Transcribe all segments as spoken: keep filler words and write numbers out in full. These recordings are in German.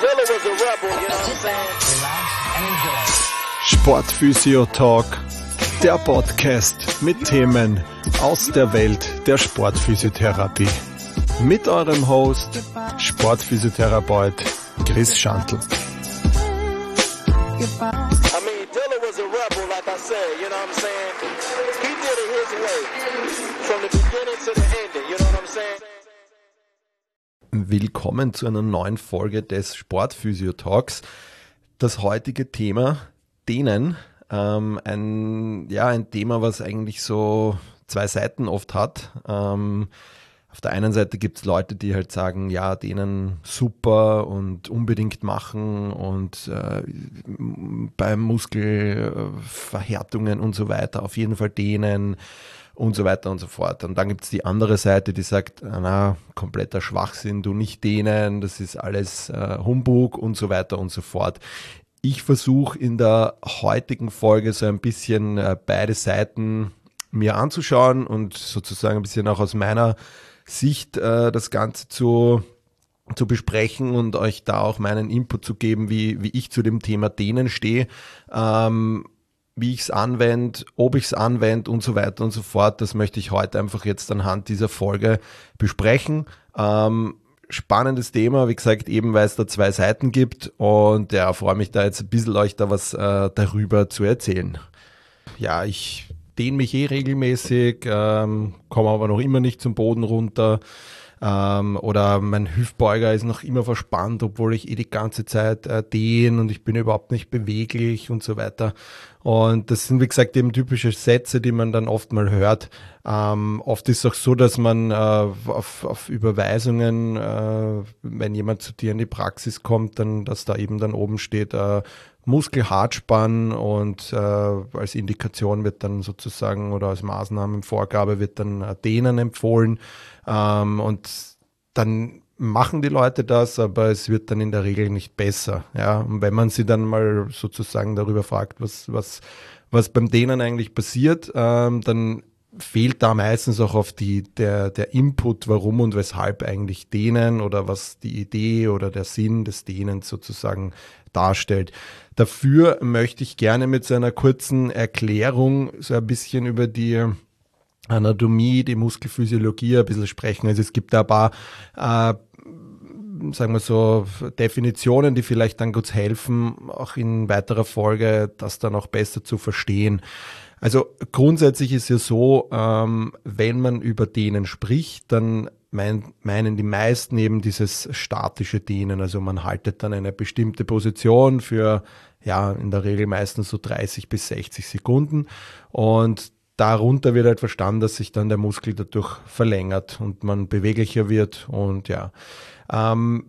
Dilla was a rebel, you know what I'm saying? Sportphysio Talk, der Podcast mit Themen aus der Welt der Sportphysiotherapie. Mit eurem Host, Sportphysiotherapeut Chris Schantl. I mean, Dilla was a rebel, like I said, you know what I'm saying? He did it his way, from the beginning to the ending, you know what I'm saying? Willkommen zu einer neuen Folge des Sportphysio Talks. Das heutige Thema, Dehnen, ähm, ein, ja, ein Thema, was eigentlich so zwei Seiten oft hat. Ähm, auf der einen Seite gibt es Leute, die halt sagen, ja, Dehnen super und unbedingt machen und äh, bei Muskelverhärtungen und so weiter auf jeden Fall dehnen und so weiter und so fort. Und dann gibt es die andere Seite, die sagt, na, kompletter Schwachsinn, du nicht dehnen, das ist alles äh, Humbug und so weiter und so fort. Ich versuche in der heutigen Folge so ein bisschen äh, beide Seiten mir anzuschauen und sozusagen ein bisschen auch aus meiner Sicht äh, das Ganze zu, zu besprechen und euch da auch meinen Input zu geben, wie, wie ich zu dem Thema Dehnen stehe, ähm, wie ich es anwende, ob ich es anwende und so weiter und so fort. Das möchte ich heute einfach jetzt anhand dieser Folge besprechen. Ähm, Spannendes Thema, wie gesagt, eben weil es da zwei Seiten gibt und ja, freue mich da jetzt ein bisschen euch da was äh, darüber zu erzählen. Ja, ich dehne mich eh regelmäßig, ähm, komme aber noch immer nicht zum Boden runter ähm, oder mein Hüftbeuger ist noch immer verspannt, obwohl ich eh die ganze Zeit äh, dehne und ich bin überhaupt nicht beweglich und so weiter. Und das sind, wie gesagt, eben typische Sätze, die man dann oft mal hört. Ähm, oft ist es auch so, dass man äh, auf, auf Überweisungen, äh, wenn jemand zu dir in die Praxis kommt, dann, dass da eben dann oben steht, äh, Muskelhartspann und äh, als Indikation wird dann sozusagen oder als Maßnahmenvorgabe wird dann äh, Dehnen empfohlen. Ähm, und dann machen die Leute das, aber es wird dann in der Regel nicht besser. Ja? Und wenn man sie dann mal sozusagen darüber fragt, was, was, was beim Dehnen eigentlich passiert, ähm, dann fehlt da meistens auch auf die, der, der Input, warum und weshalb eigentlich Dehnen oder was die Idee oder der Sinn des Dehnens sozusagen darstellt. Dafür möchte ich gerne mit so einer kurzen Erklärung so ein bisschen über die Anatomie, die Muskelphysiologie ein bisschen sprechen. Also es gibt da ein paar, äh, sagen wir so, Definitionen, die vielleicht dann kurz helfen, auch in weiterer Folge das dann auch besser zu verstehen. Also grundsätzlich ist ja so, ähm, wenn man über Dehnen spricht, dann mein, meinen die meisten eben dieses statische Dehnen. Also man haltet dann eine bestimmte Position für, ja, in der Regel meistens so dreißig bis sechzig Sekunden und darunter wird halt verstanden, dass sich dann der Muskel dadurch verlängert und man beweglicher wird und ja. Ähm,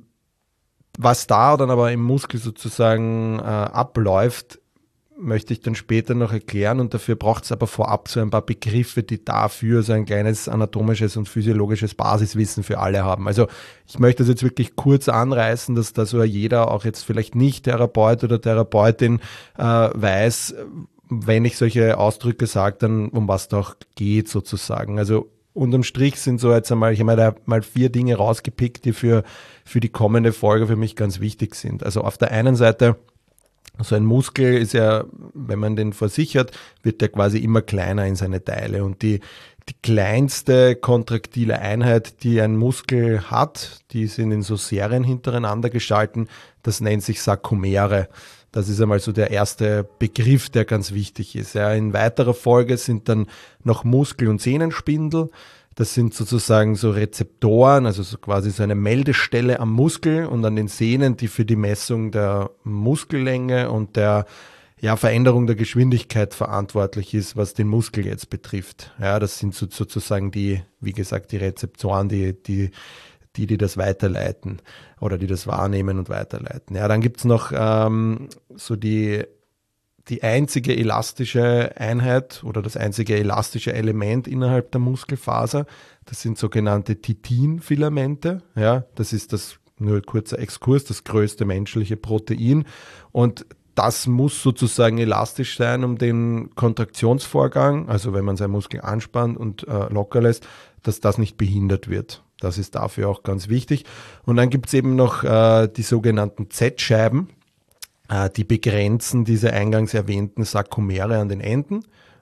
was da dann aber im Muskel sozusagen äh, abläuft, möchte ich dann später noch erklären und dafür braucht es aber vorab so ein paar Begriffe, die dafür so ein kleines anatomisches und physiologisches Basiswissen für alle haben. Also ich möchte das jetzt wirklich kurz anreißen, dass da so jeder, auch jetzt vielleicht nicht Therapeut oder Therapeutin, äh, weiß, wenn ich solche Ausdrücke sage, dann um was da auch geht sozusagen. Also unterm Strich sind so jetzt einmal, ich habe da mal vier Dinge rausgepickt, die für, für die kommende Folge für mich ganz wichtig sind. Also auf der einen Seite, so ein Muskel ist ja, wenn man den versichert, wird der quasi immer kleiner in seine Teile und die, die kleinste kontraktile Einheit, die ein Muskel hat, die sind in so Serien hintereinander geschalten, das nennt sich Sarkomere. Das ist einmal so der erste Begriff, der ganz wichtig ist. Ja, in weiterer Folge sind dann noch Muskel- und Sehnenspindel. Das sind sozusagen so Rezeptoren, also so quasi so eine Meldestelle am Muskel und an den Sehnen, die für die Messung der Muskellänge und der ja, Veränderung der Geschwindigkeit verantwortlich ist, was den Muskel jetzt betrifft. Ja, das sind so, sozusagen die, wie gesagt, die Rezeptoren, die, die, die, die das weiterleiten oder die das wahrnehmen und weiterleiten. Ja, dann gibt's noch ähm, so die Die einzige elastische Einheit oder das einzige elastische Element innerhalb der Muskelfaser, das sind sogenannte Titinfilamente. Ja, das ist das, nur ein kurzer Exkurs, das größte menschliche Protein. Und das muss sozusagen elastisch sein, um den Kontraktionsvorgang, also wenn man seinen Muskel anspannt und äh, locker lässt, dass das nicht behindert wird. Das ist dafür auch ganz wichtig. Und dann gibt es eben noch äh, die sogenannten Z-Scheiben, äh, die begrenzen diese eingangs erwähnten Sarkomere an den Enden.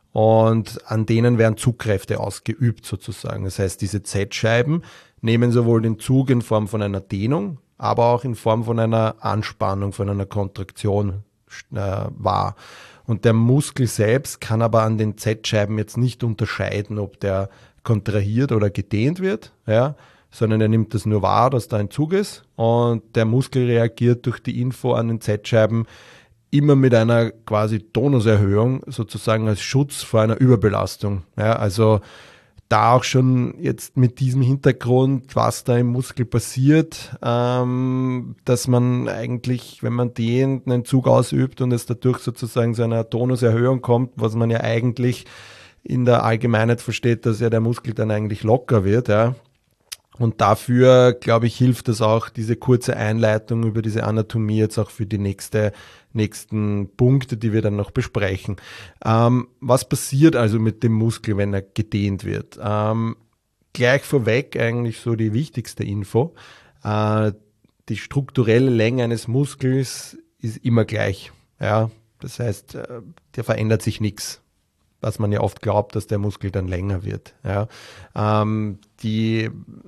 Und an denen werden Zugkräfte ausgeübt sozusagen. Das heißt, diese Z-Scheiben nehmen sowohl den Zug in Form von einer Dehnung, aber auch in Form von einer Anspannung, von einer Kontraktion äh, wahr. Und der Muskel selbst kann aber an den Z-Scheiben jetzt nicht unterscheiden, ob der kontrahiert oder gedehnt wird, ja, sondern er nimmt das nur wahr, dass da ein Zug ist. Und der Muskel reagiert durch die Info an den Z-Scheiben immer mit einer quasi Tonuserhöhung, sozusagen als Schutz vor einer Überbelastung. Ja, also da auch schon jetzt mit diesem Hintergrund, was da im Muskel passiert, ähm, dass man eigentlich, wenn man dehnt, einen Zug ausübt und es dadurch sozusagen zu einer Tonuserhöhung kommt, was man ja eigentlich in der Allgemeinheit versteht, dass ja der Muskel dann eigentlich locker wird, ja. Und dafür, glaube ich, hilft es auch, diese kurze Einleitung über diese Anatomie jetzt auch für die nächste, nächsten Punkte, die wir dann noch besprechen. Ähm, was passiert also mit dem Muskel, wenn er gedehnt wird? Ähm, gleich vorweg eigentlich so die wichtigste Info. Äh, die strukturelle Länge eines Muskels ist immer gleich. Ja? Das heißt, äh, der verändert sich nichts. Was man ja oft glaubt, dass der Muskel dann länger wird. Ja. Ähm, die,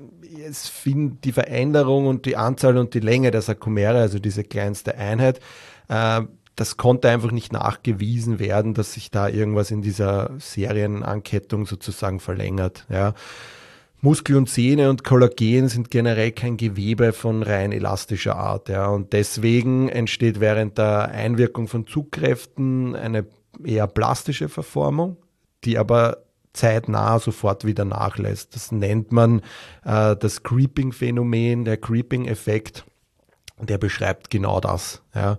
es find, die Veränderung und die Anzahl und die Länge der Sarkomere, also diese kleinste Einheit, äh, das konnte einfach nicht nachgewiesen werden, dass sich da irgendwas in dieser Serienankettung sozusagen verlängert. Ja. Muskel und Sehne und Kollagen sind generell kein Gewebe von rein elastischer Art. Ja. Und deswegen entsteht während der Einwirkung von Zugkräften eine eher plastische Verformung, die aber zeitnah sofort wieder nachlässt. Das nennt man äh, das Creeping-Phänomen, der Creeping-Effekt, der beschreibt genau das. Ja.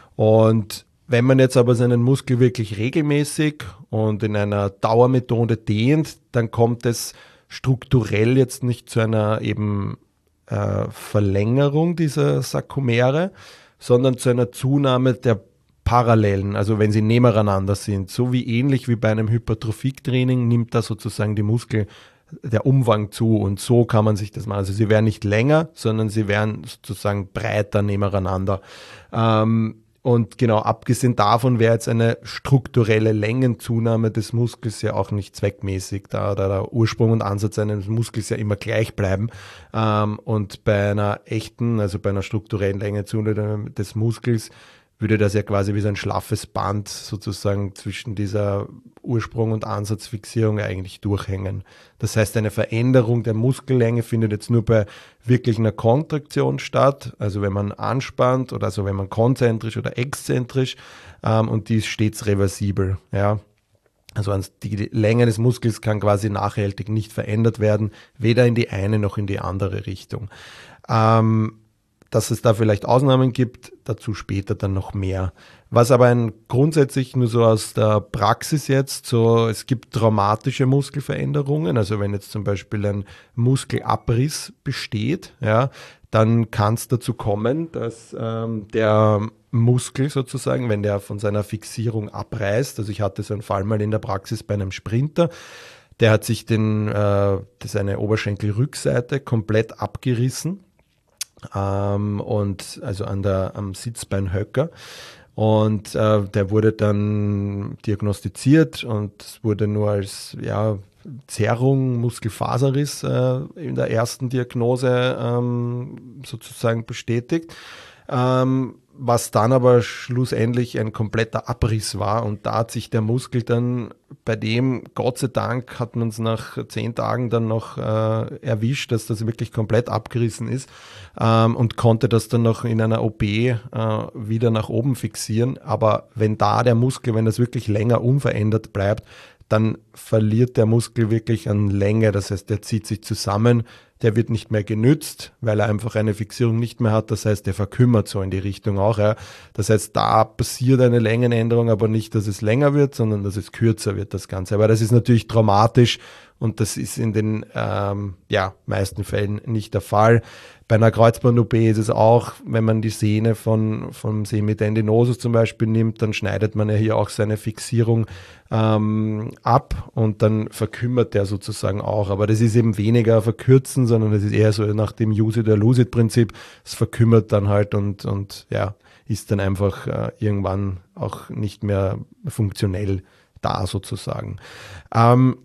Und wenn man jetzt aber seinen Muskel wirklich regelmäßig und in einer Dauermethode dehnt, dann kommt es strukturell jetzt nicht zu einer eben äh, Verlängerung dieser Sarkomere, sondern zu einer Zunahme der Parallelen, also wenn sie nebeneinander sind, so wie ähnlich wie bei einem Hypertrophie-Training nimmt da sozusagen die Muskel, der Umfang zu und so kann man sich das machen. Also sie werden nicht länger, sondern sie werden sozusagen breiter nebeneinander. Ähm, und genau, abgesehen davon wäre jetzt eine strukturelle Längenzunahme des Muskels ja auch nicht zweckmäßig, da, da der Ursprung und Ansatz eines Muskels ja immer gleich bleiben. Ähm, und bei einer echten, also bei einer strukturellen Längenzunahme des Muskels würde das ja quasi wie so ein schlaffes Band sozusagen zwischen dieser Ursprung- und Ansatzfixierung eigentlich durchhängen. Das heißt, eine Veränderung der Muskellänge findet jetzt nur bei wirklich einer Kontraktion statt, also wenn man anspannt oder also wenn man konzentrisch oder exzentrisch ähm, und die ist stets reversibel. Ja. Also die Länge des Muskels kann quasi nachhaltig nicht verändert werden, weder in die eine noch in die andere Richtung. Ähm, Dass es da vielleicht Ausnahmen gibt, dazu später dann noch mehr. Was aber ein grundsätzlich nur so aus der Praxis jetzt, so es gibt traumatische Muskelveränderungen, also wenn jetzt zum Beispiel ein Muskelabriss besteht, ja, dann kann es dazu kommen, dass ähm, der Muskel sozusagen, wenn der von seiner Fixierung abreißt, also ich hatte so einen Fall mal in der Praxis bei einem Sprinter, der hat sich den, äh, seine Oberschenkelrückseite komplett abgerissen. Ähm, und also an der, am Sitzbeinhöcker. Und äh, der wurde dann diagnostiziert und es wurde nur als ja, Zerrung, Muskelfaserriss äh, in der ersten Diagnose ähm, sozusagen bestätigt. Ähm, was dann aber schlussendlich ein kompletter Abriss war und da hat sich der Muskel dann bei dem, Gott sei Dank, hat man es nach zehn Tagen dann noch äh, erwischt, dass das wirklich komplett abgerissen ist ähm, und konnte das dann noch in einer O P äh, wieder nach oben fixieren. Aber wenn da der Muskel, wenn das wirklich länger unverändert bleibt, dann verliert der Muskel wirklich an Länge, das heißt, der zieht sich zusammen, der wird nicht mehr genützt, weil er einfach eine Fixierung nicht mehr hat, das heißt, der verkümmert so in die Richtung auch. Ja. Das heißt, da passiert eine Längenänderung, aber nicht, dass es länger wird, sondern dass es kürzer wird, das Ganze. Aber das ist natürlich traumatisch und das ist in den ähm, ja, meisten Fällen nicht der Fall. Bei einer Kreuzband-O P ist es auch, wenn man die Sehne von, vom Semitendinosus zum Beispiel nimmt, dann schneidet man ja hier auch seine Fixierung ähm, ab und dann verkümmert der sozusagen auch. Aber das ist eben weniger verkürzen, sondern das ist eher so nach dem Use-it-or-lose-it-Prinzip. Es verkümmert dann halt und, und ja, ist dann einfach äh, irgendwann auch nicht mehr funktionell da sozusagen. Ähm,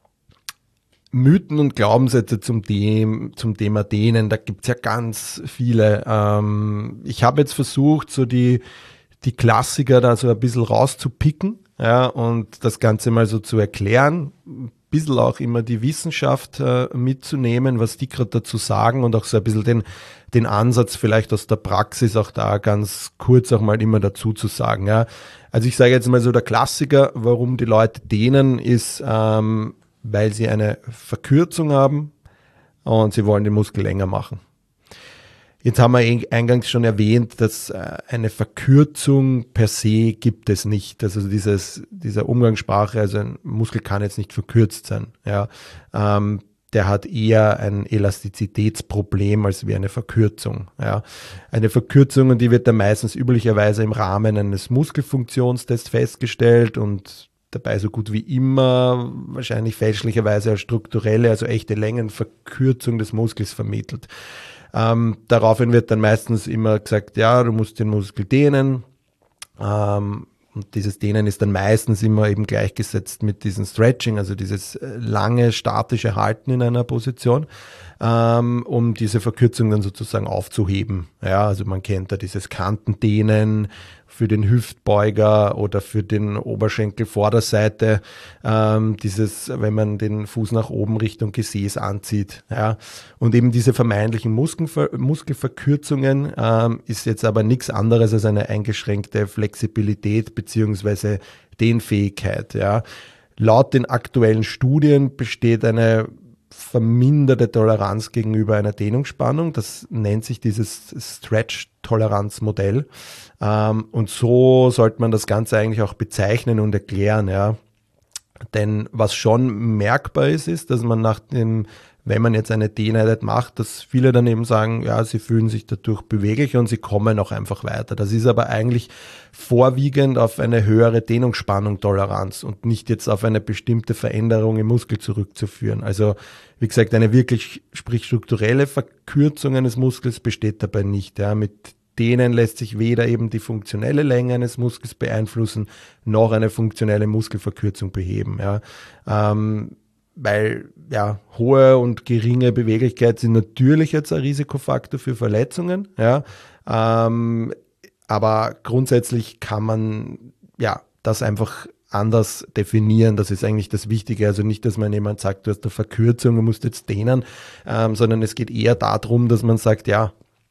Mythen und Glaubenssätze zum, Them- zum Thema Dehnen, da gibt's ja ganz viele. Ähm, ich habe jetzt versucht, so die, die Klassiker da so ein bisschen rauszupicken, ja, und das Ganze mal so zu erklären, ein bisschen auch immer die Wissenschaft äh, mitzunehmen, was die gerade dazu sagen und auch so ein bisschen den, den Ansatz vielleicht aus der Praxis auch da ganz kurz auch mal immer dazu zu sagen. Ja. Also ich sage jetzt mal so, der Klassiker, warum die Leute dehnen, ist, ähm, weil sie eine Verkürzung haben und sie wollen den Muskel länger machen. Jetzt haben wir eingangs schon erwähnt, dass eine Verkürzung per se gibt es nicht. Also dieses, dieser Umgangssprache, also ein Muskel kann jetzt nicht verkürzt sein. Ja, ähm, der hat eher ein Elastizitätsproblem als wie eine Verkürzung. Ja, eine Verkürzung, und die wird dann meistens üblicherweise im Rahmen eines Muskelfunktionstests festgestellt und dabei so gut wie immer wahrscheinlich fälschlicherweise als strukturelle, also echte Längenverkürzung des Muskels vermittelt. Ähm, daraufhin wird dann meistens immer gesagt, ja, du musst den Muskel dehnen. Ähm, und dieses Dehnen ist dann meistens immer eben gleichgesetzt mit diesem Stretching, also dieses lange statische Halten in einer Position, ähm, um diese Verkürzung dann sozusagen aufzuheben. Ja, also man kennt da dieses Kantendehnen für den Hüftbeuger oder für den Oberschenkelvorderseite, ähm, dieses, wenn man den Fuß nach oben Richtung Gesäß anzieht. Ja. Und eben diese vermeintlichen Muskelver Muskelverkürzungen ähm, ist jetzt aber nichts anderes als eine eingeschränkte Flexibilität beziehungsweise Dehnfähigkeit. Ja. Laut den aktuellen Studien besteht eine verminderte Toleranz gegenüber einer Dehnungsspannung. Das nennt sich dieses Stretch-Toleranz-Modell. Ähm, und so sollte man das Ganze eigentlich auch bezeichnen und erklären. Ja. Denn was schon merkbar ist, ist, dass man nach dem, wenn man jetzt eine Dehneinheit macht, dass viele dann eben sagen, ja, sie fühlen sich dadurch beweglicher und sie kommen auch einfach weiter. Das ist aber eigentlich vorwiegend auf eine höhere Dehnungsspannung-Toleranz und nicht jetzt auf eine bestimmte Veränderung im Muskel zurückzuführen. Also, wie gesagt, eine wirklich, sprich strukturelle Verkürzung eines Muskels besteht dabei nicht. Ja. Mit Dehnen lässt sich weder eben die funktionelle Länge eines Muskels beeinflussen, noch eine funktionelle Muskelverkürzung beheben. Ja. Ähm, weil ja, hohe und geringe Beweglichkeit sind natürlich jetzt ein Risikofaktor für Verletzungen. Ja. Ähm, aber grundsätzlich kann man ja das einfach anders definieren. Das ist eigentlich das Wichtige. Also nicht, dass man jemand sagt, du hast eine Verkürzung, du musst jetzt dehnen, ähm, sondern es geht eher darum, dass man sagt, ja,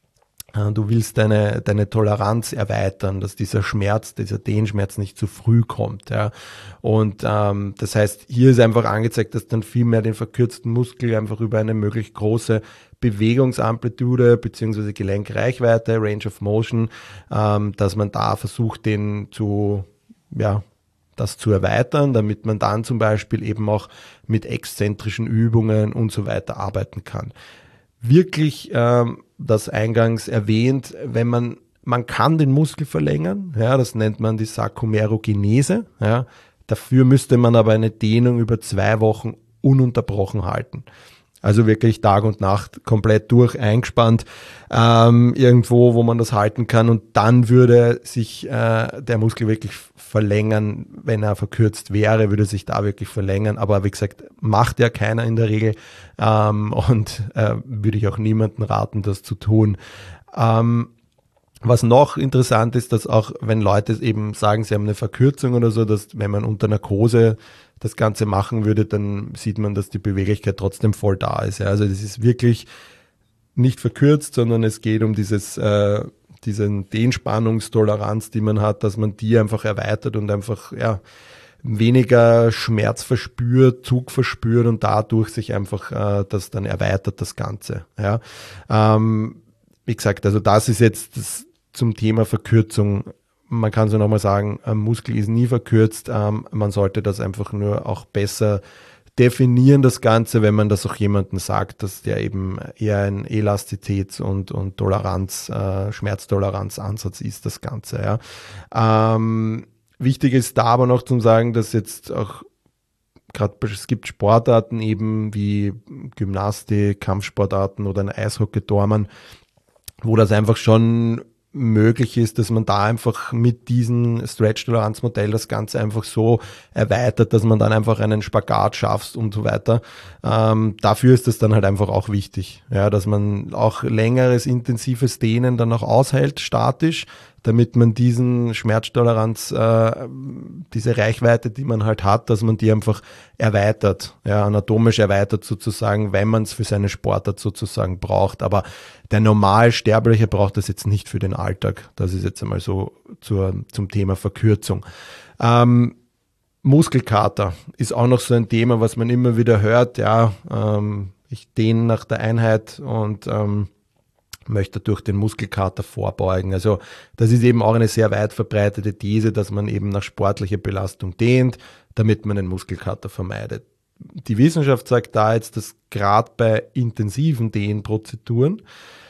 du willst deine, deine Toleranz erweitern, dass dieser Schmerz, dieser Dehnschmerz nicht zu früh kommt. Ja. Und ähm, das heißt, hier ist einfach angezeigt, dass dann viel mehr den verkürzten Muskel einfach über eine möglichst große Bewegungsamplitude beziehungsweise Gelenkreichweite, Range of Motion, ähm, dass man da versucht, den zu, ja, das zu erweitern, damit man dann zum Beispiel eben auch mit exzentrischen Übungen und so weiter arbeiten kann. Wirklich, ähm, das eingangs erwähnt, wenn man, man kann den Muskel verlängern, ja, das nennt man die Sarkomerogenese, ja, dafür müsste man aber eine Dehnung über zwei Wochen ununterbrochen halten. Also wirklich Tag und Nacht komplett durch eingespannt, ähm, irgendwo, wo man das halten kann, und dann würde sich äh, der Muskel wirklich verlängern. Wenn er verkürzt wäre, würde sich da wirklich verlängern. Aber wie gesagt, macht ja keiner in der Regel, ähm, und äh, würde ich auch niemandem raten, das zu tun. Ähm, Was noch interessant ist, dass auch wenn Leute eben sagen, sie haben eine Verkürzung oder so, dass wenn man unter Narkose das Ganze machen würde, dann sieht man, dass die Beweglichkeit trotzdem voll da ist. Ja. Also das ist wirklich nicht verkürzt, sondern es geht um dieses, äh, diesen Dehnspannungstoleranz, die man hat, dass man die einfach erweitert und einfach ja weniger Schmerz verspürt, Zug verspürt und dadurch sich einfach äh, das dann erweitert, das Ganze. Ja. Ähm, wie gesagt, also das ist jetzt das zum Thema Verkürzung. Man kann so nochmal sagen, ein Muskel ist nie verkürzt. Ähm, man sollte das einfach nur auch besser definieren das Ganze, wenn man das auch jemandem sagt, dass der eben eher ein Elastizitäts- und, und Toleranz, äh, Schmerztoleranzansatz ist, das Ganze. Ja. Ähm, wichtig ist da aber noch zu sagen, dass jetzt auch gerade es gibt Sportarten eben wie Gymnastik, Kampfsportarten oder ein Eishockey-Tormann, wo das einfach schon möglich ist, dass man da einfach mit diesem Stretch-Toleranz-Modell das Ganze einfach so erweitert, dass man dann einfach einen Spagat schafft und so weiter. Ähm, dafür ist das dann halt einfach auch wichtig, ja, dass man auch längeres, intensives Dehnen dann auch aushält, statisch, damit man diesen Schmerztoleranz, äh, diese Reichweite, die man halt hat, dass man die einfach erweitert, ja, anatomisch erweitert sozusagen, wenn man es für seine Sportart sozusagen braucht. Aber der Normalsterbliche braucht das jetzt nicht für den Alltag. Das ist jetzt einmal so zur, zum Thema Verkürzung. Ähm, Muskelkater ist auch noch so ein Thema, was man immer wieder hört. Ja, ähm, ich dehne nach der Einheit und ähm, möchte durch den Muskelkater vorbeugen. Also das ist eben auch eine sehr weit verbreitete These, dass man eben nach sportlicher Belastung dehnt, damit man den Muskelkater vermeidet. Die Wissenschaft sagt da jetzt, dass gerade bei intensiven Dehnprozeduren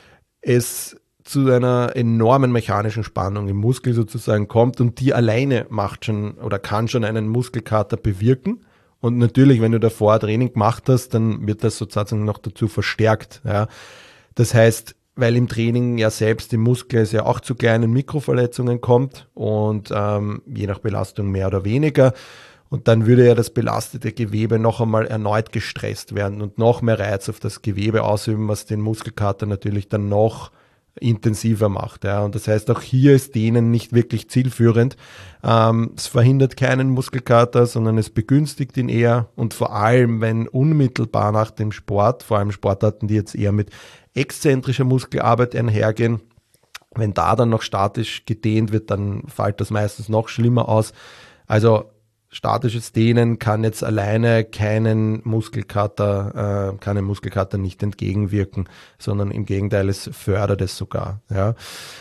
es zu einer enormen mechanischen Spannung im Muskel sozusagen kommt und die alleine macht schon oder kann schon einen Muskelkater bewirken. Und natürlich, wenn du davor Training gemacht hast, dann wird das sozusagen noch dazu verstärkt. Ja. Das heißt, weil im Training ja selbst im Muskel es ja auch zu kleinen Mikroverletzungen kommt und ähm, je nach Belastung mehr oder weniger. Und dann würde ja das belastete Gewebe noch einmal erneut gestresst werden und noch mehr Reiz auf das Gewebe ausüben, was den Muskelkater natürlich dann noch intensiver macht. Ja. Und das heißt, auch hier ist Dehnen nicht wirklich zielführend. Ähm, es verhindert keinen Muskelkater, sondern es begünstigt ihn eher. Und vor allem, wenn unmittelbar nach dem Sport, vor allem Sportarten, die jetzt eher mit exzentrischer Muskelarbeit einhergehen, wenn da dann noch statisch gedehnt wird, dann fällt das meistens noch schlimmer aus. Also statisches Dehnen kann jetzt alleine keinen Muskelkater, äh, keinen Muskelkater nicht entgegenwirken, sondern im Gegenteil, es fördert es sogar. Ja.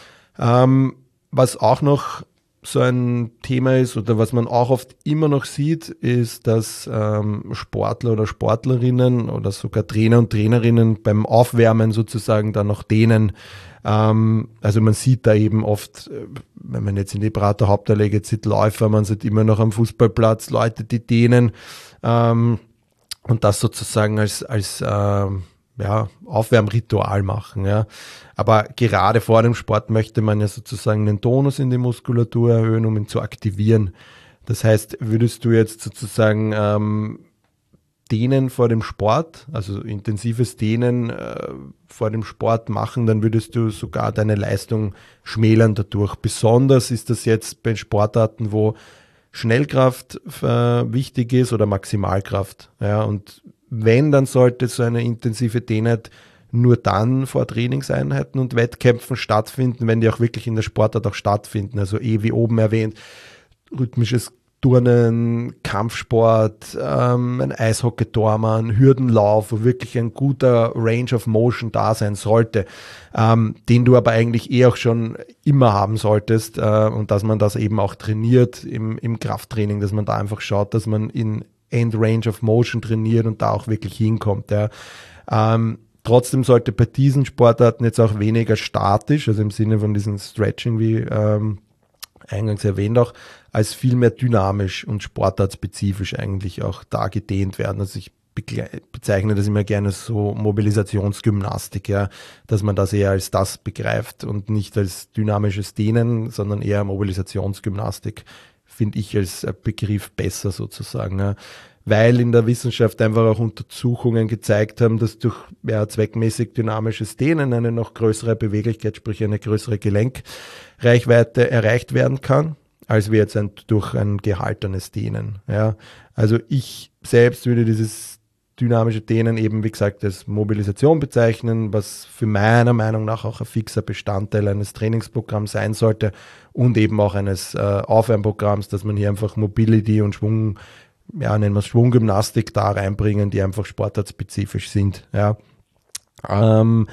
Ähm, was auch noch so ein Thema ist oder was man auch oft immer noch sieht, ist, dass ähm, Sportler oder Sportlerinnen oder sogar Trainer und Trainerinnen beim Aufwärmen sozusagen dann noch dehnen. Ähm, also man sieht da eben oft, wenn man jetzt in die Prater Hauptallee sieht, Läufer, man sieht immer noch am Fußballplatz Leute, die dehnen ähm, und das sozusagen als, als ähm, ja, Aufwärmritual machen. Ja. Aber gerade vor dem Sport möchte man ja sozusagen den Tonus in die Muskulatur erhöhen, um ihn zu aktivieren. Das heißt, würdest du jetzt sozusagen ähm, Dehnen vor dem Sport, also intensives Dehnen äh, vor dem Sport machen, dann würdest du sogar deine Leistung schmälern dadurch. Besonders ist das jetzt bei Sportarten, wo Schnellkraft äh, wichtig ist oder Maximalkraft. Ja, und wenn, dann sollte so eine intensive Dehnheit nur dann vor Trainingseinheiten und Wettkämpfen stattfinden, wenn die auch wirklich in der Sportart auch stattfinden. Also eh wie oben erwähnt, rhythmisches Turnen, Kampfsport, ähm, ein Eishockey-Tormann, Hürdenlauf, wo wirklich ein guter Range of Motion da sein sollte, ähm, den du aber eigentlich eh auch schon immer haben solltest äh, und dass man das eben auch trainiert im, im Krafttraining, dass man da einfach schaut, dass man in End Range of Motion trainiert und da auch wirklich hinkommt. Ja. Ähm, trotzdem sollte bei diesen Sportarten jetzt auch weniger statisch, also im Sinne von diesem Stretching, wie ähm, eingangs erwähnt auch, als viel mehr dynamisch und sportartspezifisch eigentlich auch da gedehnt werden. Also ich bezeichne das immer gerne so Mobilisationsgymnastik, ja, dass man das eher als das begreift und nicht als dynamisches Dehnen, sondern eher Mobilisationsgymnastik, finde ich als Begriff besser sozusagen. Ja. Weil in der Wissenschaft einfach auch Untersuchungen gezeigt haben, dass durch ja, zweckmäßig dynamisches Dehnen eine noch größere Beweglichkeit, sprich eine größere Gelenkreichweite erreicht werden kann, als wir jetzt ein, durch ein gehaltenes Dehnen. Ja. Also ich selbst würde dieses dynamische Dehnen eben, wie gesagt, als Mobilisation bezeichnen, was für meiner Meinung nach auch ein fixer Bestandteil eines Trainingsprogramms sein sollte und eben auch eines äh, Aufwärmprogramms, dass man hier einfach Mobility und Schwung, ja, nennen wir es Schwunggymnastik da reinbringen, die einfach sportartspezifisch sind. Ja. Ähm,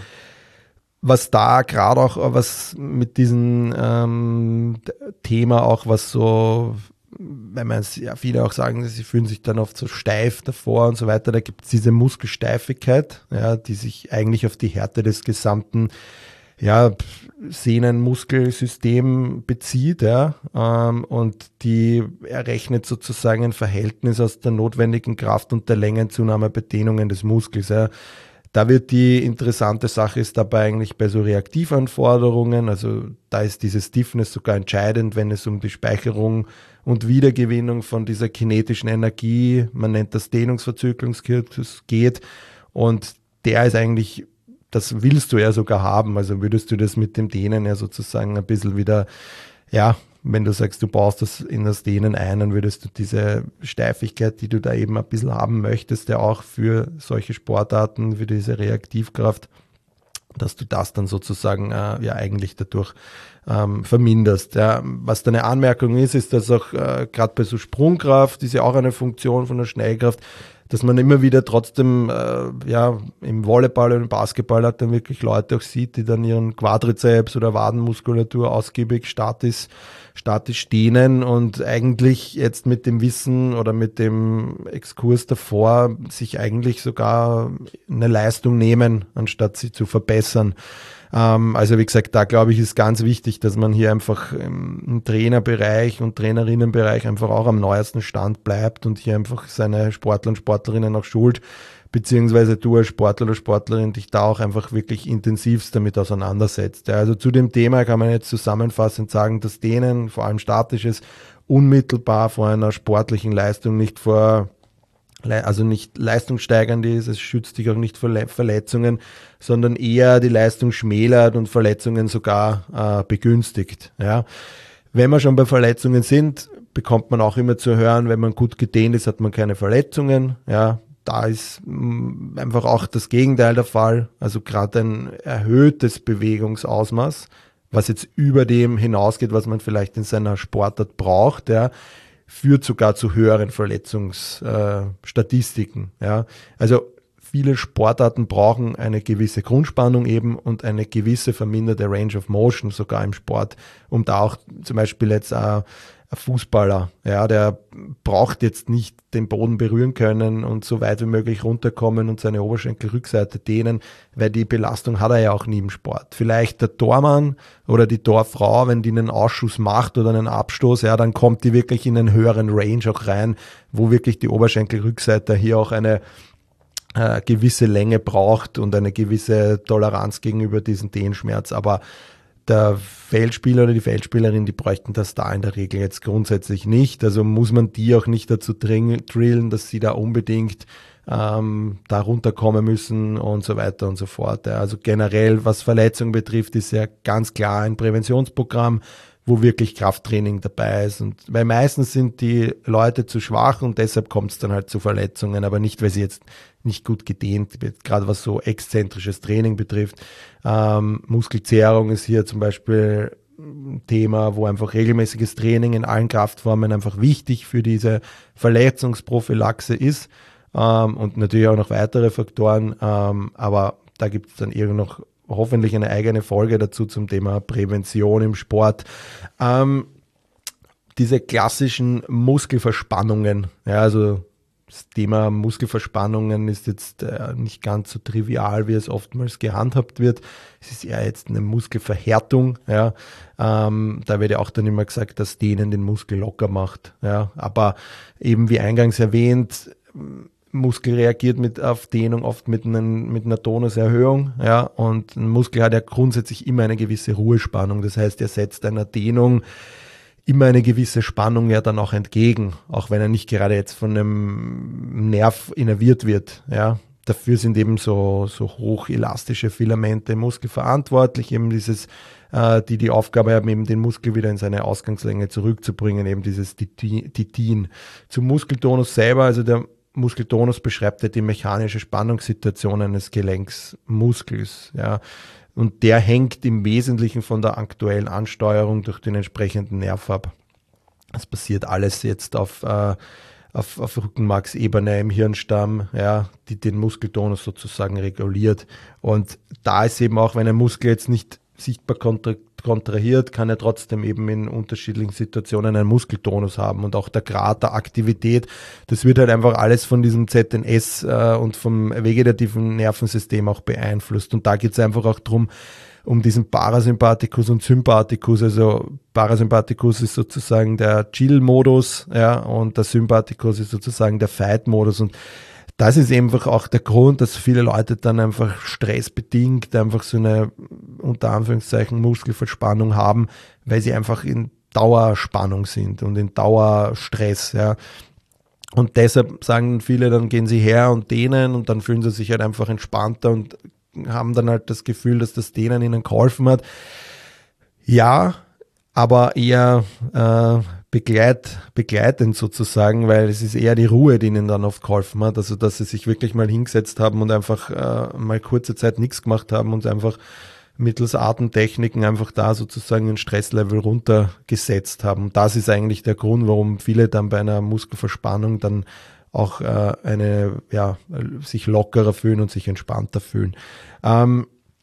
was da gerade auch, was mit diesem ähm, Thema auch, was so wenn man es, ja, viele auch sagen, sie fühlen sich dann oft so steif davor und so weiter, da gibt es diese Muskelsteifigkeit, ja, die sich eigentlich auf die Härte des gesamten ja, Sehnenmuskelsystem bezieht, ja, ähm, und die errechnet sozusagen ein Verhältnis aus der notwendigen Kraft und der Längenzunahme bei Dehnungen des Muskels, ja. Da wird die interessante Sache ist dabei eigentlich bei so Reaktivanforderungen, also da ist diese Stiffness sogar entscheidend, wenn es um die Speicherung und Wiedergewinnung von dieser kinetischen Energie, man nennt das Dehnungsverzögerungskurs, geht, und der ist eigentlich, das willst du ja sogar haben, also würdest du das mit dem Dehnen ja sozusagen ein bisschen wieder, ja, wenn du sagst, du baust das in das Dehnen ein, dann würdest du diese Steifigkeit, die du da eben ein bisschen haben möchtest, ja auch für solche Sportarten, für diese Reaktivkraft, dass du das dann sozusagen äh, ja eigentlich dadurch ähm, verminderst. Ja. Was deine Anmerkung ist, ist, dass auch äh, gerade bei so Sprungkraft, ist ja auch eine Funktion von der Schnellkraft, dass man immer wieder trotzdem, äh, ja, im Volleyball und im Basketball hat dann wirklich Leute auch sieht, die dann ihren Quadrizeps oder Wadenmuskulatur ausgiebig statisch, statisch dehnen und eigentlich jetzt mit dem Wissen oder mit dem Exkurs davor sich eigentlich sogar eine Leistung nehmen, anstatt sie zu verbessern. Also wie gesagt, da glaube ich, ist ganz wichtig, dass man hier einfach im Trainerbereich und Trainerinnenbereich einfach auch am neuesten Stand bleibt und hier einfach seine Sportler und Sportlerinnen auch schult, beziehungsweise du als Sportler oder Sportlerin dich da auch einfach wirklich intensivst damit auseinandersetzt. Ja, also zu dem Thema kann man jetzt zusammenfassend sagen, dass Dehnen, vor allem statisches, unmittelbar vor einer sportlichen Leistung nicht vor also nicht leistungssteigernd ist, es schützt dich auch nicht vor Verletzungen, sondern eher die Leistung schmälert und Verletzungen sogar äh, begünstigt. Ja. Wenn wir schon bei Verletzungen sind, bekommt man auch immer zu hören, wenn man gut gedehnt ist, hat man keine Verletzungen. Ja. Da ist mh, einfach auch das Gegenteil der Fall, also gerade ein erhöhtes Bewegungsausmaß, was jetzt über dem hinausgeht, was man vielleicht in seiner Sportart braucht, ja, führt sogar zu höheren Verletzungsstatistiken. Äh, ja. Also viele Sportarten brauchen eine gewisse Grundspannung eben und eine gewisse verminderte Range of Motion sogar im Sport, um da auch zum Beispiel jetzt äh, ein Fußballer, ja, der braucht jetzt nicht den Boden berühren können und so weit wie möglich runterkommen und seine Oberschenkelrückseite dehnen, weil die Belastung hat er ja auch nie im Sport. Vielleicht der Tormann oder die Torfrau, wenn die einen Ausschuss macht oder einen Abstoß, ja, dann kommt die wirklich in einen höheren Range auch rein, wo wirklich die Oberschenkelrückseite hier auch eine äh, gewisse Länge braucht und eine gewisse Toleranz gegenüber diesem Dehnschmerz. Aber der Feldspieler oder die Feldspielerin, die bräuchten das da in der Regel jetzt grundsätzlich nicht. Also muss man die auch nicht dazu drillen, dass sie da unbedingt ähm, da runterkommen müssen und so weiter und so fort. Ja. Also generell, was Verletzungen betrifft, ist ja ganz klar ein Präventionsprogramm, wo wirklich Krafttraining dabei ist. Und weil meistens sind die Leute zu schwach und deshalb kommt es dann halt zu Verletzungen, aber nicht, weil sie jetzt nicht gut gedehnt wird, gerade was so exzentrisches Training betrifft. Ähm, Muskelzehrung ist hier zum Beispiel ein Thema, wo einfach regelmäßiges Training in allen Kraftformen einfach wichtig für diese Verletzungsprophylaxe ist, ähm, und natürlich auch noch weitere Faktoren, ähm, aber da gibt es dann irgend noch hoffentlich eine eigene Folge dazu zum Thema Prävention im Sport. Ähm, diese klassischen Muskelverspannungen, ja, also das Thema Muskelverspannungen ist jetzt äh, nicht ganz so trivial, wie es oftmals gehandhabt wird. Es ist eher jetzt eine Muskelverhärtung. Ja. Ähm, da wird ja auch dann immer gesagt, dass Dehnen den Muskel locker macht. Ja. Aber eben wie eingangs erwähnt, Muskel reagiert mit auf Dehnung oft mit, einen, mit einer Tonuserhöhung. Ja. Und ein Muskel hat ja grundsätzlich immer eine gewisse Ruhespannung. Das heißt, er setzt einer Dehnung immer eine gewisse Spannung ja dann auch entgegen, auch wenn er nicht gerade jetzt von einem Nerv innerviert wird. Ja. Dafür sind eben so, so hochelastische Filamente im Muskel verantwortlich, eben dieses, äh, die die Aufgabe haben, eben den Muskel wieder in seine Ausgangslänge zurückzubringen, eben dieses Titin. Zum Muskeltonus selber, also der Muskeltonus beschreibt ja die mechanische Spannungssituation eines Gelenksmuskels, ja. Und der hängt im Wesentlichen von der aktuellen Ansteuerung durch den entsprechenden Nerv ab. Das passiert alles jetzt auf, äh, auf, auf Rückenmarksebene im Hirnstamm, ja, die den Muskeltonus sozusagen reguliert. Und da ist eben auch, wenn ein Muskel jetzt nicht sichtbar kontra- kontrahiert, kann er trotzdem eben in unterschiedlichen Situationen einen Muskeltonus haben und auch der Grad der Aktivität, das wird halt einfach alles von diesem Z N S äh, und vom vegetativen Nervensystem auch beeinflusst und da geht es einfach auch darum, um diesen Parasympathikus und Sympathikus, also Parasympathikus ist sozusagen der Chill-Modus, ja, und der Sympathikus ist sozusagen der Fight-Modus und das ist einfach auch der Grund, dass viele Leute dann einfach stressbedingt einfach so eine, unter Anführungszeichen, Muskelverspannung haben, weil sie einfach in Dauerspannung sind und in Dauerstress, ja. Und deshalb sagen viele, dann gehen sie her und dehnen und dann fühlen sie sich halt einfach entspannter und haben dann halt das Gefühl, dass das Dehnen ihnen geholfen hat. Ja, aber eher äh, begleit, begleitend sozusagen, weil es ist eher die Ruhe, die ihnen dann oft geholfen hat. Also, dass sie sich wirklich mal hingesetzt haben und einfach äh, mal kurze Zeit nichts gemacht haben und einfach mittels Atemtechniken einfach da sozusagen den Stresslevel runtergesetzt haben. Das ist eigentlich der Grund, warum viele dann bei einer Muskelverspannung dann auch äh, eine, ja, sich lockerer fühlen und sich entspannter fühlen. Ähm,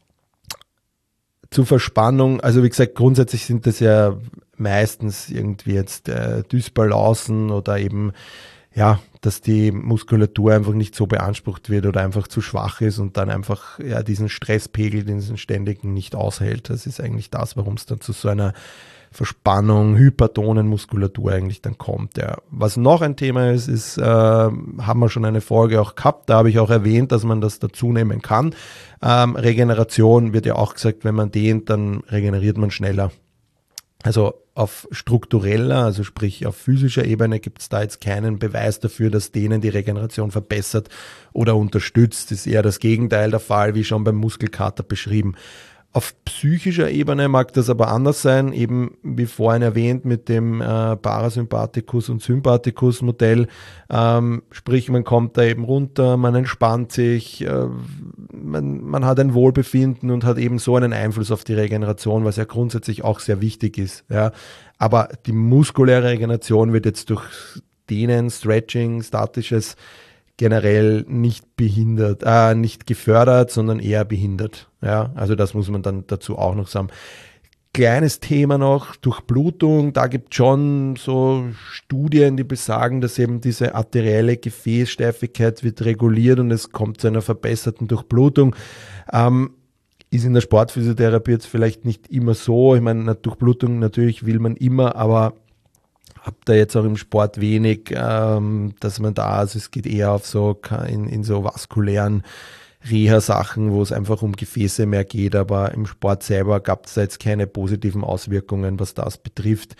zur Verspannung, also wie gesagt, grundsätzlich sind das ja meistens irgendwie jetzt äh, Dysbalancen oder eben, ja, dass die Muskulatur einfach nicht so beansprucht wird oder einfach zu schwach ist und dann einfach ja diesen Stresspegel, diesen ständigen nicht aushält. Das ist eigentlich das, warum es dann zu so einer Verspannung, hypertonen Muskulatur eigentlich dann kommt. Ja. Was noch ein Thema ist, ist, äh, haben wir schon eine Folge auch gehabt, da habe ich auch erwähnt, dass man das dazu nehmen kann. Ähm, Regeneration wird ja auch gesagt, wenn man dehnt, dann regeneriert man schneller. Also auf struktureller, also sprich auf physischer Ebene gibt es da jetzt keinen Beweis dafür, dass Dehnen die Regeneration verbessert oder unterstützt. Das ist eher das Gegenteil der Fall, wie schon beim Muskelkater beschrieben. Auf psychischer Ebene mag das aber anders sein, eben wie vorhin erwähnt mit dem äh, Parasympathikus- und Sympathikus-Modell. Ähm, sprich, man kommt da eben runter, man entspannt sich, äh, man, man hat ein Wohlbefinden und hat eben so einen Einfluss auf die Regeneration, was ja grundsätzlich auch sehr wichtig ist. Ja. Aber die muskuläre Regeneration wird jetzt durch Dehnen, Stretching, Statisches generell nicht behindert, äh, nicht gefördert, sondern eher behindert. Ja, also das muss man dann dazu auch noch sagen. Kleines Thema noch, Durchblutung, da gibt es schon so Studien, die besagen, dass eben diese arterielle Gefäßsteifigkeit wird reguliert und es kommt zu einer verbesserten Durchblutung. Ähm, ist in der Sportphysiotherapie jetzt vielleicht nicht immer so. Ich meine, Durchblutung natürlich will man immer, aber habe da jetzt auch im Sport wenig, ähm, dass man da, also es geht eher auf so in, in so vaskulären Reha-Sachen, wo es einfach um Gefäße mehr geht, aber im Sport selber gab es da jetzt keine positiven Auswirkungen, was das betrifft.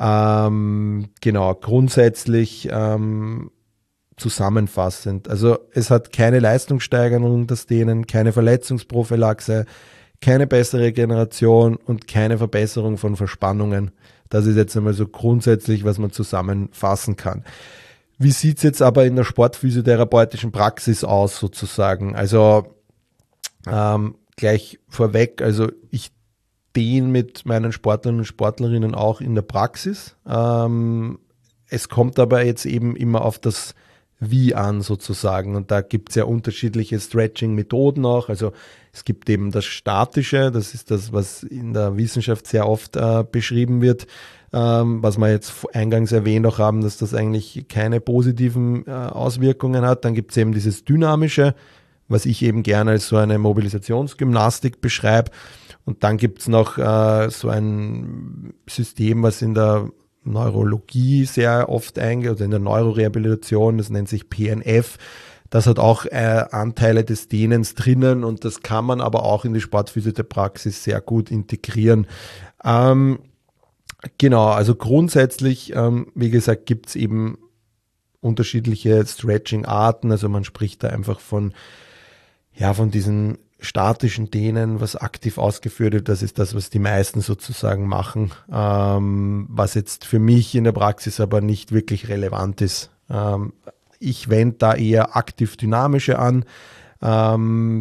Ähm, genau, grundsätzlich ähm, zusammenfassend, also es hat keine Leistungssteigerung, das Dehnen, keine Verletzungsprophylaxe, keine bessere Regeneration und keine Verbesserung von Verspannungen. Das ist jetzt einmal so grundsätzlich, was man zusammenfassen kann. Wie sieht es jetzt aber in der sportphysiotherapeutischen Praxis aus sozusagen? Also ähm, gleich vorweg, also ich dehne mit meinen Sportlern und Sportlerinnen auch in der Praxis. Ähm, es kommt aber jetzt eben immer auf das Wie an sozusagen und da gibt es ja unterschiedliche Stretching-Methoden auch. Also es gibt eben das Statische, das ist das, was in der Wissenschaft sehr oft äh, beschrieben wird, ähm, was wir jetzt eingangs erwähnt auch haben, dass das eigentlich keine positiven äh, Auswirkungen hat. Dann gibt es eben dieses Dynamische, was ich eben gerne als so eine Mobilisationsgymnastik beschreibe. Und dann gibt es noch äh, so ein System, was in der Neurologie sehr oft eingeht, oder in der Neurorehabilitation, das nennt sich P N F. Das hat auch äh, Anteile des Dehnens drinnen und das kann man aber auch in die Sportphysiotherapie-Praxis sehr gut integrieren. Ähm, genau, also grundsätzlich, ähm, wie gesagt, gibt es eben unterschiedliche Stretching-Arten, also man spricht da einfach von, ja, von diesen statischen Dehnen, was aktiv ausgeführt wird, das ist das, was die meisten sozusagen machen, ähm, was jetzt für mich in der Praxis aber nicht wirklich relevant ist. Ähm, ich wende da eher aktiv-dynamische an, ähm,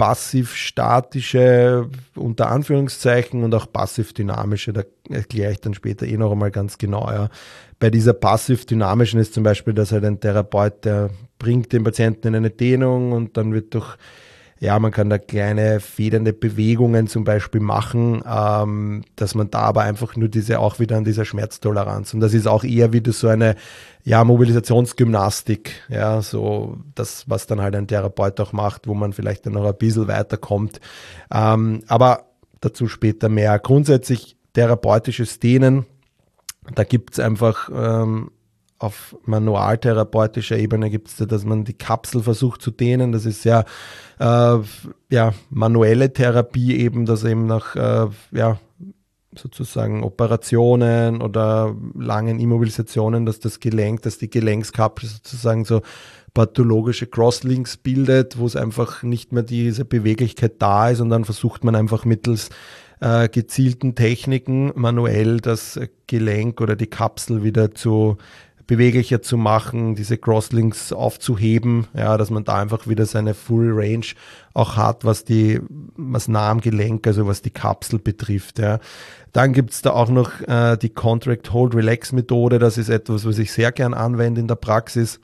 passiv-statische unter Anführungszeichen und auch passiv-dynamische, da erkläre ich dann später eh noch einmal ganz genau. Ja. Bei dieser passiv-dynamischen ist zum Beispiel, dass halt ein Therapeut, der bringt den Patienten in eine Dehnung und dann wird durch ja, man kann da kleine federnde Bewegungen zum Beispiel machen, ähm, dass man da aber einfach nur diese, auch wieder an dieser Schmerztoleranz, und das ist auch eher wieder so eine, ja, Mobilisationsgymnastik, ja, so das, was dann halt ein Therapeut auch macht, wo man vielleicht dann noch ein bisschen weiterkommt, ähm, aber dazu später mehr. Grundsätzlich therapeutisches Dehnen, da gibt es einfach ähm, auf manualtherapeutischer Ebene gibt es da, dass man die Kapsel versucht zu dehnen. Das ist ja, äh, ja manuelle Therapie eben, dass eben nach äh, ja, sozusagen Operationen oder langen Immobilisationen, dass das Gelenk, dass die Gelenkskapsel sozusagen so pathologische Crosslinks bildet, wo es einfach nicht mehr diese Beweglichkeit da ist, und dann versucht man einfach mittels äh, gezielten Techniken manuell das Gelenk oder die Kapsel wieder zu beweglicher zu machen, diese Crosslinks aufzuheben, ja, dass man da einfach wieder seine Full Range auch hat, was die, was nah am Gelenk, also was die Kapsel betrifft, ja. Dann gibt's da auch noch äh, die Contract Hold Relax Methode, das ist etwas, was ich sehr gern anwende in der Praxis,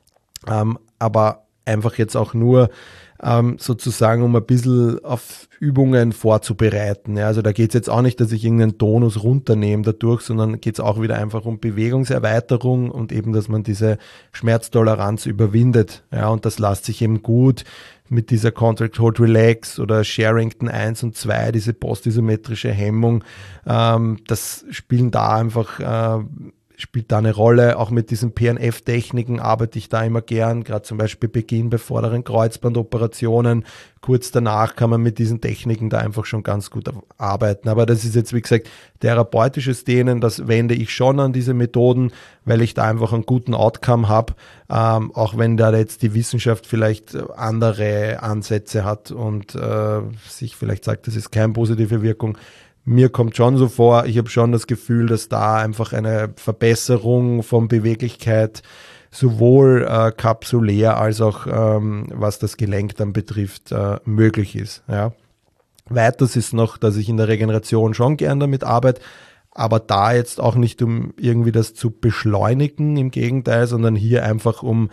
ähm, aber einfach jetzt auch nur ähm, sozusagen, um ein bisschen auf Übungen vorzubereiten. Ja, also da geht es jetzt auch nicht, dass ich irgendeinen Tonus runternehme dadurch, sondern geht es auch wieder einfach um Bewegungserweiterung und eben, dass man diese Schmerztoleranz überwindet. Ja, und das lässt sich eben gut mit dieser Contract Hold Relax oder Sherrington eins und zwei, diese postisometrische Hemmung, ähm, das spielen da einfach äh, spielt da eine Rolle. Auch mit diesen P N F-Techniken arbeite ich da immer gern, gerade zum Beispiel Beginn bei vorderen Kreuzbandoperationen. Kurz danach kann man mit diesen Techniken da einfach schon ganz gut arbeiten. Aber das ist jetzt, wie gesagt, therapeutisches Dehnen, das wende ich schon an diese Methoden, weil ich da einfach einen guten Outcome habe, ähm, auch wenn da jetzt die Wissenschaft vielleicht andere Ansätze hat und äh, sich vielleicht sagt, das ist keine positive Wirkung. Mir kommt schon so vor, ich habe schon das Gefühl, dass da einfach eine Verbesserung von Beweglichkeit sowohl äh, kapsulär als auch ähm, was das Gelenk dann betrifft, äh, möglich ist. Ja. Weiters ist noch, dass ich in der Regeneration schon gern damit arbeite, aber da jetzt auch nicht, um irgendwie das zu beschleunigen, im Gegenteil, sondern hier einfach um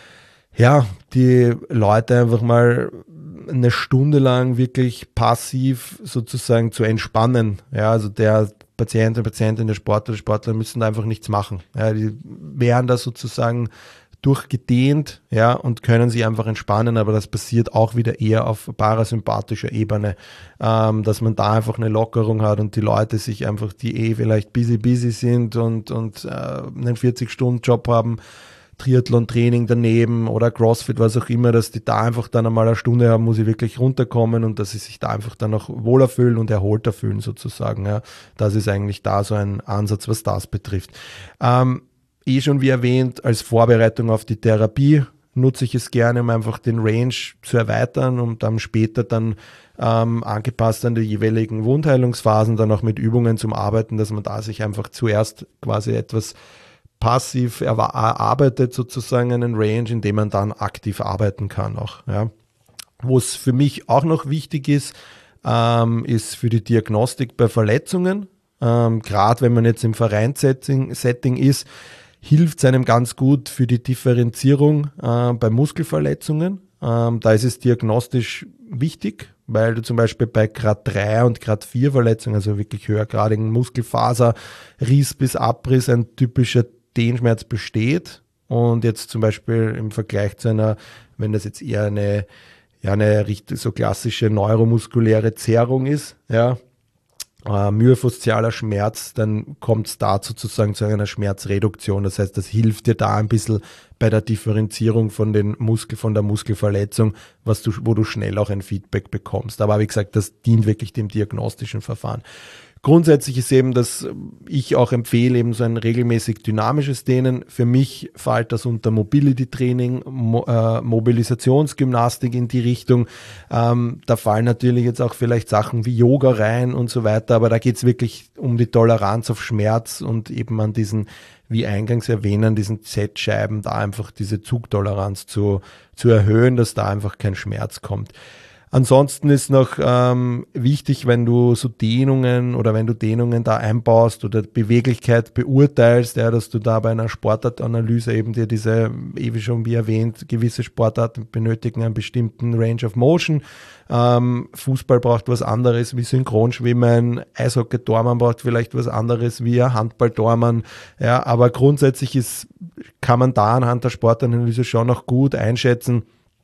ja, die Leute einfach mal eine Stunde lang wirklich passiv sozusagen zu entspannen. Ja, also der Patient, der Patientin, der Sportler, der Sportler müssen da einfach nichts machen. Ja, die werden da sozusagen durchgedehnt, ja, und können sich einfach entspannen, aber das passiert auch wieder eher auf parasympathischer Ebene, ähm, dass man da einfach eine Lockerung hat und die Leute sich einfach, die eh vielleicht busy, busy sind und, und äh, einen vierzig-Stunden-Job haben, Triathlon-Training daneben oder Crossfit, was auch immer, dass die da einfach dann einmal eine Stunde haben, muss ich wirklich runterkommen und dass sie sich da einfach dann auch wohler fühlen und erholter fühlen sozusagen. Ja. Das ist eigentlich da so ein Ansatz, was das betrifft. Ähm, eh schon wie erwähnt, als Vorbereitung auf die Therapie nutze ich es gerne, um einfach den Range zu erweitern und dann später dann ähm, angepasst an die jeweiligen Wundheilungsphasen dann auch mit Übungen zum Arbeiten, dass man da sich einfach zuerst quasi etwas passiv erarbeitet sozusagen einen Range, in dem man dann aktiv arbeiten kann auch. Ja. Wo es für mich auch noch wichtig ist, ähm, ist für die Diagnostik bei Verletzungen. Ähm, gerade wenn man jetzt im Vereinssetting Setting ist, hilft es einem ganz gut für die Differenzierung äh, bei Muskelverletzungen. Ähm, da ist es diagnostisch wichtig, weil du zum Beispiel bei Grad drei und Grad vier Verletzungen, also wirklich höhergradigen Muskelfaser, Riss bis Abriss, ein typischer Dehnschmerz besteht und jetzt zum Beispiel im Vergleich zu einer, wenn das jetzt eher eine, ja, eine richtig so klassische neuromuskuläre Zerrung ist, ja, äh, myofaszialer Schmerz, dann kommt es da sozusagen zu einer Schmerzreduktion. Das heißt, das hilft dir da ein bisschen bei der Differenzierung von den Muskel, von der Muskelverletzung, was du, wo du schnell auch ein Feedback bekommst. Aber wie gesagt, das dient wirklich dem diagnostischen Verfahren. Grundsätzlich ist eben, dass ich auch empfehle, eben so ein regelmäßig dynamisches Dehnen. Für mich fällt das unter Mobility-Training, Mo äh, Mobilisationsgymnastik in die Richtung. Ähm, da fallen natürlich jetzt auch vielleicht Sachen wie Yoga rein und so weiter, aber da geht es wirklich um die Toleranz auf Schmerz und eben an diesen, wie eingangs erwähnt, an diesen Z-Scheiben da einfach diese Zugtoleranz zu, zu erhöhen, dass da einfach kein Schmerz kommt. Ansonsten ist noch ähm, wichtig, wenn du so Dehnungen oder wenn du Dehnungen da einbaust oder Beweglichkeit beurteilst, ja, dass du da bei einer Sportartanalyse eben dir diese, wie schon wie erwähnt, gewisse Sportarten benötigen einen bestimmten Range of Motion. Ähm, Fußball braucht was anderes wie Synchronschwimmen, Eishockey-Tormann braucht vielleicht was anderes wie ein Handball-Tormann. Ja, aber grundsätzlich ist, kann man da anhand der Sportanalyse schon noch gut einschätzen,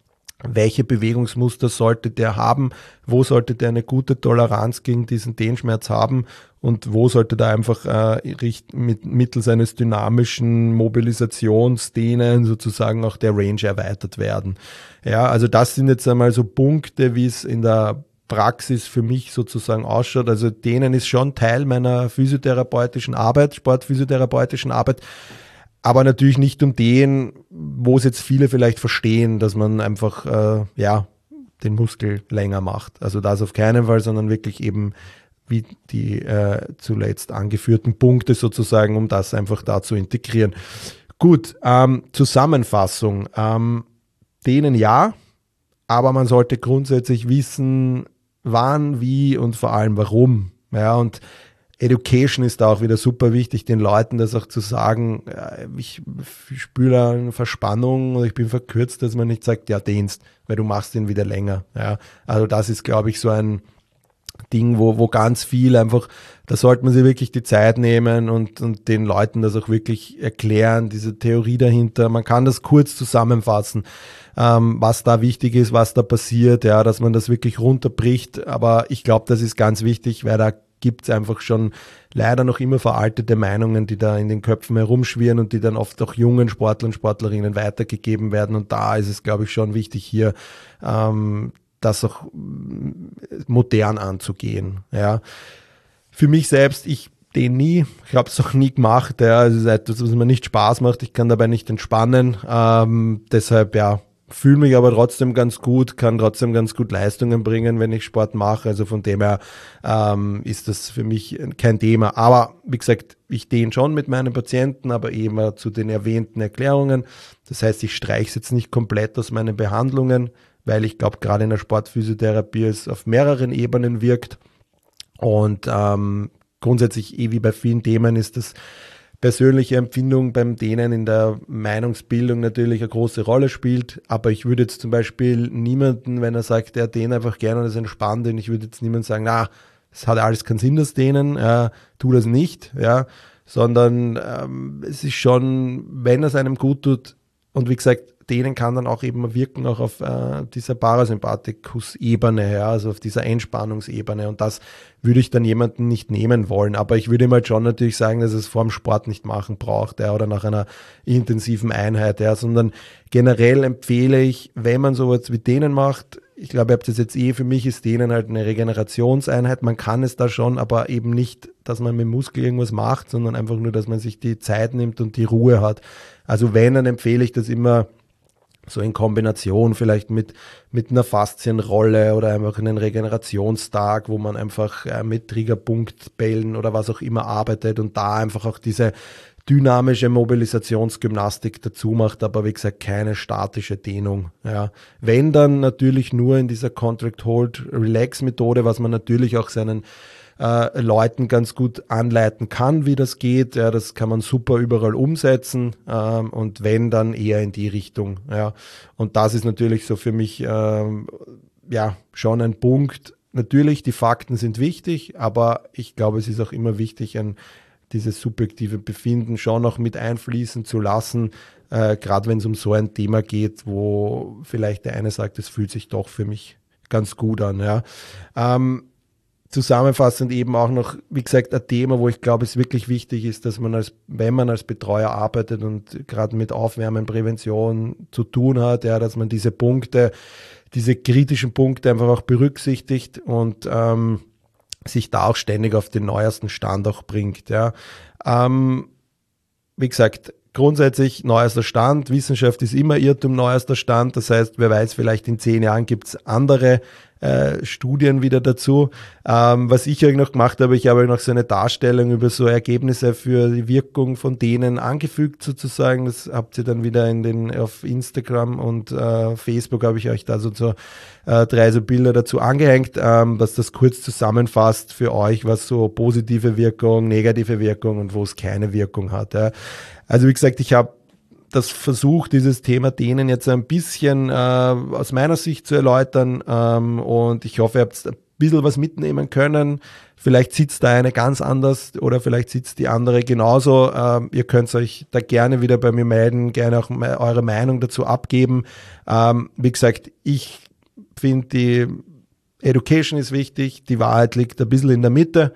welche Bewegungsmuster sollte der haben, wo sollte der eine gute Toleranz gegen diesen Dehnschmerz haben und wo sollte da einfach äh, mit, mittels eines dynamischen Mobilisationsdehnen sozusagen auch der Range erweitert werden. Ja, also das sind jetzt einmal so Punkte, wie es in der Praxis für mich sozusagen ausschaut. Also Dehnen ist schon Teil meiner physiotherapeutischen Arbeit, sportphysiotherapeutischen Arbeit. Aber natürlich nicht um den, wo es jetzt viele vielleicht verstehen, dass man einfach äh, ja, den Muskel länger macht. Also das auf keinen Fall, sondern wirklich eben wie die äh, zuletzt angeführten Punkte sozusagen, um das einfach da zu integrieren. Gut, ähm, Zusammenfassung. Ähm, denen ja, aber man sollte grundsätzlich wissen, wann, wie und vor allem warum. Ja, und Education ist da auch wieder super wichtig, den Leuten das auch zu sagen, ich spüre eine Verspannung und ich bin verkürzt, dass man nicht sagt, ja, dehnst, weil du machst den wieder länger. Ja, also das ist, glaube ich, so ein Ding, wo, wo ganz viel einfach, da sollte man sich wirklich die Zeit nehmen und, und den Leuten das auch wirklich erklären, diese Theorie dahinter. Man kann das kurz zusammenfassen, ähm, was da wichtig ist, was da passiert, ja, dass man das wirklich runterbricht. Aber ich glaube, das ist ganz wichtig, weil da gibt es einfach schon leider noch immer veraltete Meinungen, die da in den Köpfen herumschwirren und die dann oft auch jungen Sportlern und Sportlerinnen weitergegeben werden. Und da ist es, glaube ich, schon wichtig, hier ähm, das auch modern anzugehen. Ja. Für mich selbst, ich dehne nie, ich habe es auch nie gemacht. Ja. Es ist etwas, was mir nicht Spaß macht. Ich kann dabei nicht entspannen. Ähm, deshalb, ja, fühle mich aber trotzdem ganz gut, kann trotzdem ganz gut Leistungen bringen, wenn ich Sport mache. Also von dem her ähm, ist das für mich kein Thema. Aber wie gesagt, ich dehne schon mit meinen Patienten, aber eben zu den erwähnten Erklärungen. Das heißt, ich streiche es jetzt nicht komplett aus meinen Behandlungen, weil ich glaube, gerade in der Sportphysiotherapie es auf mehreren Ebenen wirkt. Und ähm, grundsätzlich, eh wie bei vielen Themen, ist das persönliche Empfindung beim Dehnen in der Meinungsbildung natürlich eine große Rolle spielt, aber ich würde jetzt zum Beispiel niemanden, wenn er sagt, er dehnt einfach gerne und ist entspannt, und ich würde jetzt niemandem sagen, na, es hat alles keinen Sinn, das Dehnen, äh, tu das nicht, ja, sondern ähm, es ist schon, wenn es einem gut tut, und wie gesagt, Dehnen kann dann auch eben wirken auch auf äh, dieser Parasympathikus-Ebene, ja, also auf dieser Entspannungsebene, und das würde ich dann jemanden nicht nehmen wollen, aber ich würde ihm halt schon natürlich sagen, dass es vor dem Sport nicht machen braucht, ja, oder nach einer intensiven Einheit, ja, sondern generell empfehle ich, wenn man sowas wie Dehnen macht, ich glaube, ihr habt das jetzt eh, für mich ist Dehnen halt eine Regenerationseinheit, man kann es da schon, aber eben nicht, dass man mit dem Muskel irgendwas macht, sondern einfach nur, dass man sich die Zeit nimmt und die Ruhe hat. Also wenn, dann empfehle ich das immer so in Kombination vielleicht mit, mit einer Faszienrolle oder einfach einen Regenerationstag, wo man einfach äh, mit Triggerpunktbällen oder was auch immer arbeitet und da einfach auch diese dynamische Mobilisationsgymnastik dazu macht, aber wie gesagt keine statische Dehnung. Ja. Wenn, dann natürlich nur in dieser Contract-Hold-Relax-Methode, was man natürlich auch seinen Äh, Leuten ganz gut anleiten kann, wie das geht. Ja, das kann man super überall umsetzen, ähm, und wenn, dann eher in die Richtung. Ja. Und das ist natürlich so für mich ähm, ja schon ein Punkt. Natürlich, die Fakten sind wichtig, aber ich glaube, es ist auch immer wichtig, ein, dieses subjektive Befinden schon auch mit einfließen zu lassen, äh, gerade wenn es um so ein Thema geht, wo vielleicht der eine sagt, es fühlt sich doch für mich ganz gut an. Ja. Ähm, Zusammenfassend eben auch noch, wie gesagt, ein Thema, wo ich glaube, es wirklich wichtig ist, dass man als, wenn man als Betreuer arbeitet und gerade mit Aufwärmen, Prävention zu tun hat, ja, dass man diese Punkte, diese kritischen Punkte einfach auch berücksichtigt und ähm, sich da auch ständig auf den neuesten Stand auch bringt. Ja. Ähm, wie gesagt, grundsätzlich neuester Stand, Wissenschaft ist immer Irrtum, neuester Stand, das heißt, wer weiß, vielleicht in zehn Jahren gibt es andere äh, Studien wieder dazu. Ähm, was ich euch noch gemacht habe, ich habe euch noch so eine Darstellung über so Ergebnisse für die Wirkung von denen angefügt sozusagen. Das habt ihr dann wieder in den auf Instagram und äh, Facebook habe ich euch da so, so äh, drei so Bilder dazu angehängt, ähm, was das kurz zusammenfasst für euch, was so positive Wirkung, negative Wirkung und wo es keine Wirkung hat. Ja. Also wie gesagt, ich habe das versucht, dieses Thema denen jetzt ein bisschen äh, aus meiner Sicht zu erläutern ähm, und ich hoffe, ihr habt ein bisschen was mitnehmen können. Vielleicht sitzt da eine ganz anders oder vielleicht sitzt die andere genauso. Ähm, ihr könnt euch da gerne wieder bei mir melden, gerne auch me- eure Meinung dazu abgeben. Ähm, wie gesagt, ich finde, die Education ist wichtig, die Wahrheit liegt ein bisschen in der Mitte.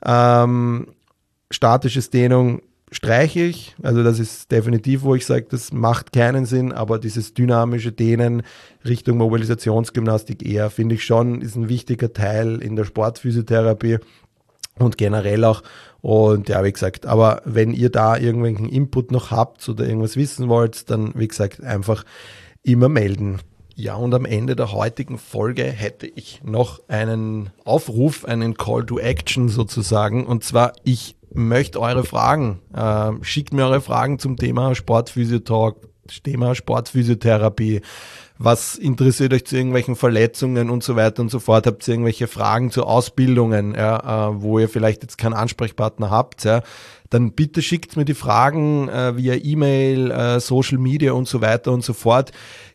Ähm, statisches Dehnung streiche ich, also das ist definitiv, wo ich sage, das macht keinen Sinn, aber dieses dynamische Dehnen Richtung Mobilisationsgymnastik eher, finde ich schon, ist ein wichtiger Teil in der Sportphysiotherapie und generell auch. Und ja, wie gesagt, aber wenn ihr da irgendwelchen Input noch habt oder irgendwas wissen wollt, dann wie gesagt, einfach immer melden. Ja, und am Ende der heutigen Folge hätte ich noch einen Aufruf, einen Call to Action sozusagen, und zwar ich möchte eure Fragen, äh, schickt mir eure Fragen zum Thema Sportphysiotalk, Thema Sportphysiotherapie, was interessiert euch zu irgendwelchen Verletzungen und so weiter und so fort, habt ihr irgendwelche Fragen zu Ausbildungen, ja, äh, wo ihr vielleicht jetzt keinen Ansprechpartner habt, ja, dann bitte schickt mir die Fragen äh, via E-Mail, äh, Social Media und so weiter und so fort.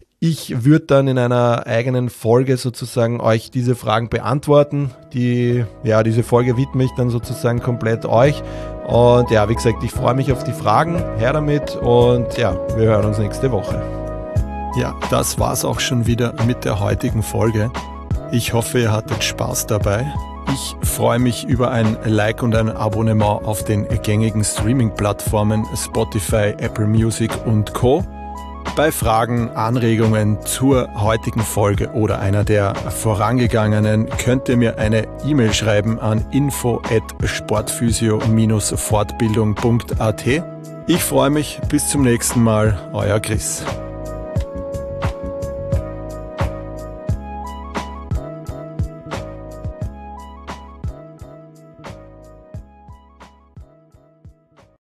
Ich würde dann in einer eigenen Folge sozusagen euch diese Fragen beantworten. Die, ja, diese Folge widme ich dann sozusagen komplett euch. Und ja, wie gesagt, ich freue mich auf die Fragen. Her damit und ja, wir hören uns nächste Woche. Ja, das war's auch schon wieder mit der heutigen Folge. Ich hoffe, ihr hattet Spaß dabei. Ich freue mich über ein Like und ein Abonnement auf den gängigen Streaming-Plattformen Spotify, Apple Music und Co. Bei Fragen, Anregungen zur heutigen Folge oder einer der vorangegangenen könnt ihr mir eine E-Mail schreiben an info at sportphysio dash fortbildung punkt at. Ich freue mich, bis zum nächsten Mal, euer Chris.